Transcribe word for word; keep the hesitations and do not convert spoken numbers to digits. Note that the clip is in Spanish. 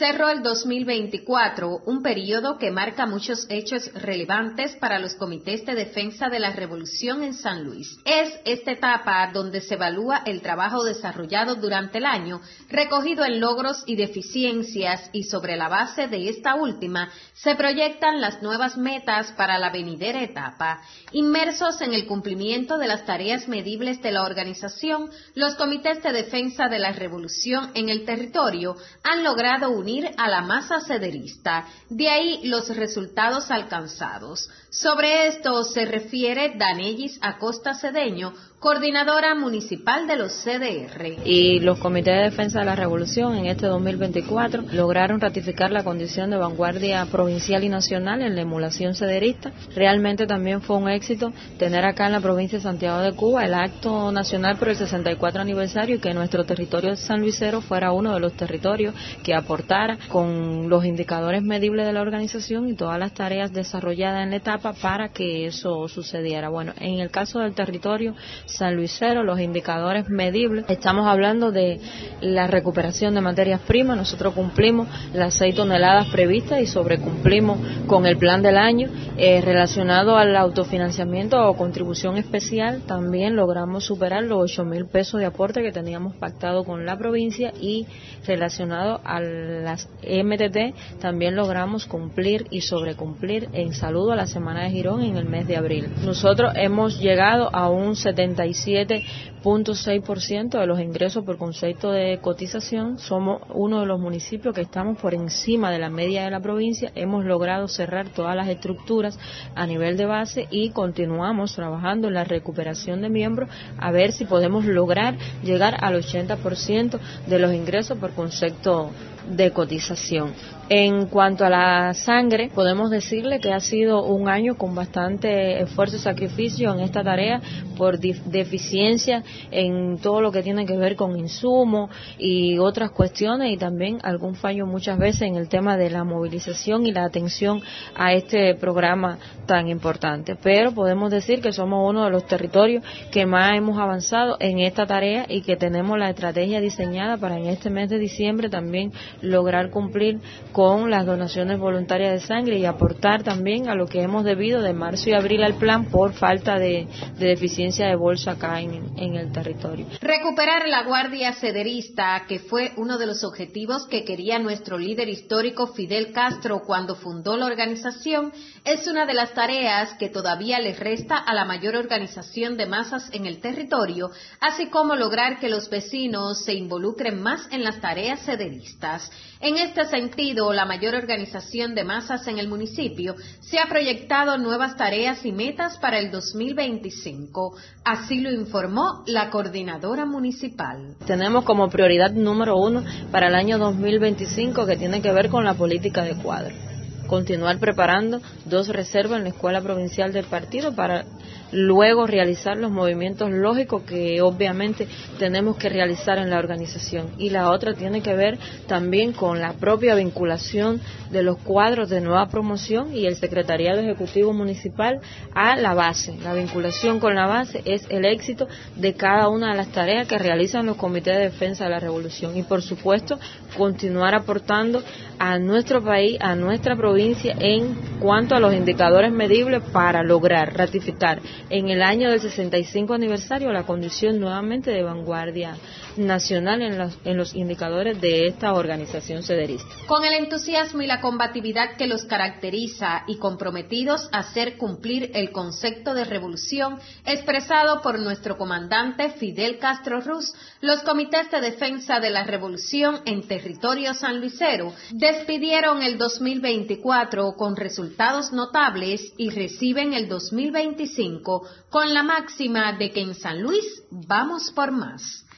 Cerró el dos mil veinticuatro, un periodo que marca muchos hechos relevantes para los comités de defensa de la revolución en San Luis. Es esta etapa donde se evalúa el trabajo desarrollado durante el año, recogido en logros y deficiencias, y sobre la base de esta última se proyectan las nuevas metas para la venidera etapa. Inmersos en el cumplimiento de las tareas medibles de la organización, los comités de defensa de la revolución en el territorio han logrado unir a la masa cederista, de ahí los resultados alcanzados. Sobre esto se refiere Danellis Acosta Cedeño, coordinadora municipal de los C D R. Y los comités de defensa de la revolución en este dos mil veinticuatro lograron ratificar la condición de vanguardia provincial y nacional en la emulación cederista. Realmente también fue un éxito tener acá en la provincia de Santiago de Cuba el acto nacional por el sesenta y cuatro aniversario y que nuestro territorio sanluisero fuera uno de los territorios que aportara con los indicadores medibles de la organización y todas las tareas desarrolladas en la etapa para que eso sucediera. Bueno, en el caso del territorio sanluisero, los indicadores medibles, estamos hablando de la recuperación de materias primas. Nosotros cumplimos las seis toneladas previstas y sobrecumplimos con el plan del año. Eh, relacionado al autofinanciamiento o contribución especial, también logramos superar los ocho mil pesos de aporte que teníamos pactado con la provincia, y relacionado a las M T T también logramos cumplir y sobrecumplir en saludo a la Semana de Girón en el mes de abril. Nosotros hemos llegado a un setenta y siete punto seis por ciento de los ingresos por concepto de cotización. Somos uno de los municipios que estamos por encima de la media de la provincia. Hemos logrado cerrar todas las estructuras a nivel de base y continuamos trabajando en la recuperación de miembros a ver si podemos lograr llegar al ochenta por ciento de los ingresos por concepto de cotización. En cuanto a la sangre, podemos decirle que ha sido un año con bastante esfuerzo y sacrificio en esta tarea por deficiencia en todo lo que tiene que ver con insumos y otras cuestiones, y también algún fallo muchas veces en el tema de la movilización y la atención a este programa tan importante. Pero podemos decir que somos uno de los territorios que más hemos avanzado en esta tarea y que tenemos la estrategia diseñada para en este mes de diciembre también lograr cumplir con las donaciones voluntarias de sangre y aportar también a lo que hemos debido de marzo y abril al plan por falta de, de deficiencia de bolsa acá en, en el territorio. Recuperar la guardia cederista, que fue uno de los objetivos que quería nuestro líder histórico Fidel Castro cuando fundó la organización, es una de las tareas que todavía le resta a la mayor organización de masas en el territorio, así como lograr que los vecinos se involucren más en las tareas cederistas. En este sentido, la mayor organización de masas en el municipio se ha proyectado nuevas tareas y metas para el dos mil veinticinco. Así lo informó la coordinadora municipal. Tenemos como prioridad número uno para el año dos mil veinticinco que tiene que ver con la política de cuadro. Continuar preparando dos reservas en la Escuela Provincial del Partido para luego realizar los movimientos lógicos que obviamente tenemos que realizar en la organización. Y la otra tiene que ver también con la propia vinculación de los cuadros de nueva promoción y el Secretariado Ejecutivo Municipal a la base. La vinculación con la base es el éxito de cada una de las tareas que realizan los comités de defensa de la revolución. Y por supuesto, continuar aportando a nuestro país, a nuestra provincia en cuanto a los indicadores medibles para lograr ratificar en el año del sesenta y cinco aniversario la condición nuevamente de vanguardia nacional en los, en los indicadores de esta organización cederista. Con el entusiasmo y la combatividad que los caracteriza y comprometidos a hacer cumplir el concepto de revolución expresado por nuestro comandante Fidel Castro Ruz, los comités de defensa de la revolución en territorio sanluisero despidieron el dos mil veinticuatro con resultados notables y reciben el dos mil veinticinco con la máxima de que en San Luis vamos por más.